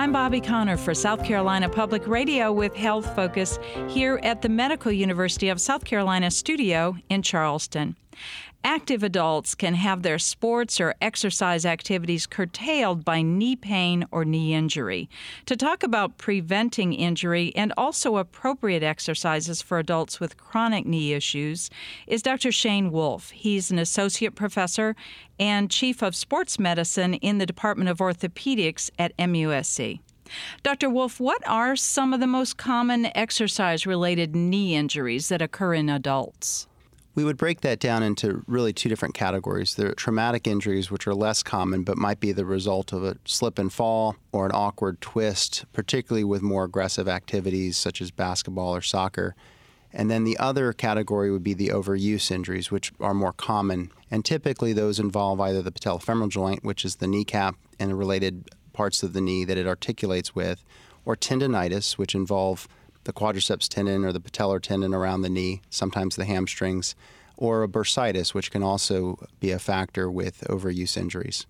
I'm Bobby Connor for South Carolina Public Radio with Health Focus here at the Medical University of South Carolina studio in Charleston. Active adults can have their sports or exercise activities curtailed by knee pain or knee injury. To talk about preventing injury and also appropriate exercises for adults with chronic knee issues is Dr. Shane Wolf. He's an associate professor and chief of sports medicine in the Department of Orthopedics at MUSC. Dr. Wolf, what are some of the most common exercise-related knee injuries that occur in adults? We would break that down into really two different categories. There are traumatic injuries, which are less common, but might be the result of a slip and fall or an awkward twist, particularly with more aggressive activities such as basketball or soccer. And then the other category would be the overuse injuries, which are more common. And typically those involve either the patellofemoral joint, which is the kneecap and the related parts of the knee that it articulates with, or tendinitis, which involve the quadriceps tendon or the patellar tendon around the knee, sometimes the hamstrings, or a bursitis, which can also be a factor with overuse injuries.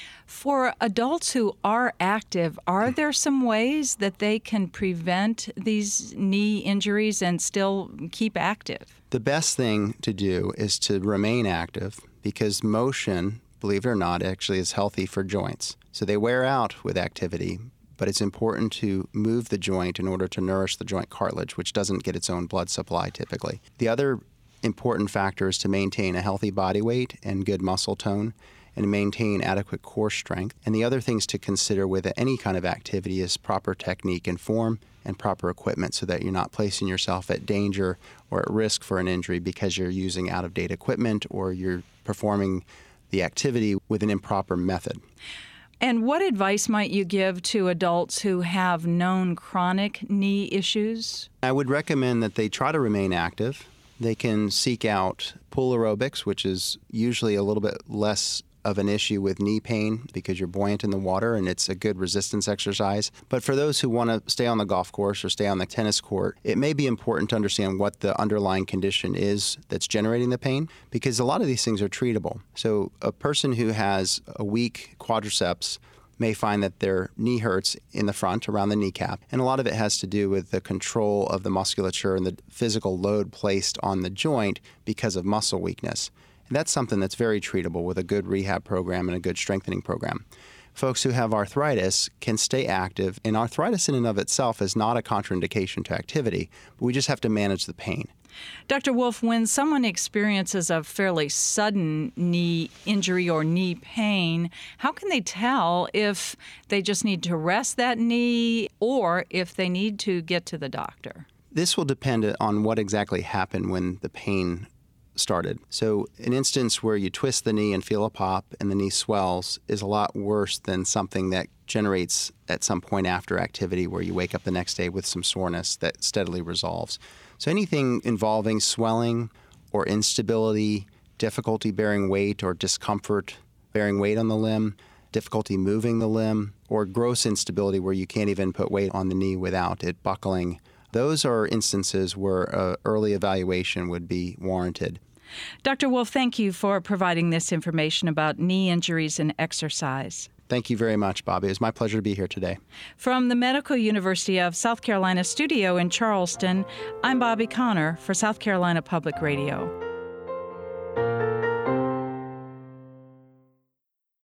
For adults who are active, are there some ways that they can prevent these knee injuries and still keep active? The best thing to do is to remain active because motion, believe it or not, actually is healthy for joints. So they wear out with activity, but it's important to move the joint in order to nourish the joint cartilage, which doesn't get its own blood supply typically. The other important factor is to maintain a healthy body weight and good muscle tone and maintain adequate core strength. And the other things to consider with any kind of activity is proper technique and form and proper equipment so that you're not placing yourself at danger or at risk for an injury because you're using out-of-date equipment or you're performing the activity with an improper method. And what advice might you give to adults who have known chronic knee issues? I would recommend that they try to remain active. They can seek out pool aerobics, which is usually a little bit less of an issue with knee pain because you're buoyant in the water and it's a good resistance exercise. But for those who want to stay on the golf course or stay on the tennis court, it may be important to understand what the underlying condition is that's generating the pain because a lot of these things are treatable. So a person who has a weak quadriceps may find that their knee hurts in the front around the kneecap. And a lot of it has to do with the control of the musculature and the physical load placed on the joint because of muscle weakness. And that's something that's very treatable with a good rehab program and a good strengthening program. Folks who have arthritis can stay active, and arthritis in and of itself is not a contraindication to activity, but we just have to manage the pain. Dr. Wolf, when someone experiences a fairly sudden knee injury or knee pain, how can they tell if they just need to rest that knee or if they need to get to the doctor? This will depend on what exactly happened when the pain started. So an instance where you twist the knee and feel a pop and the knee swells is a lot worse than something that generates at some point after activity where you wake up the next day with some soreness that steadily resolves. So anything involving swelling or instability, difficulty bearing weight or discomfort bearing weight on the limb, difficulty moving the limb, or gross instability where you can't even put weight on the knee without it buckling, those are instances where early evaluation would be warranted. Dr. Wolf, thank you for providing this information about knee injuries and exercise. Thank you very much, Bobby. It was my pleasure to be here today. From the Medical University of South Carolina studio in Charleston, I'm Bobby Connor for South Carolina Public Radio.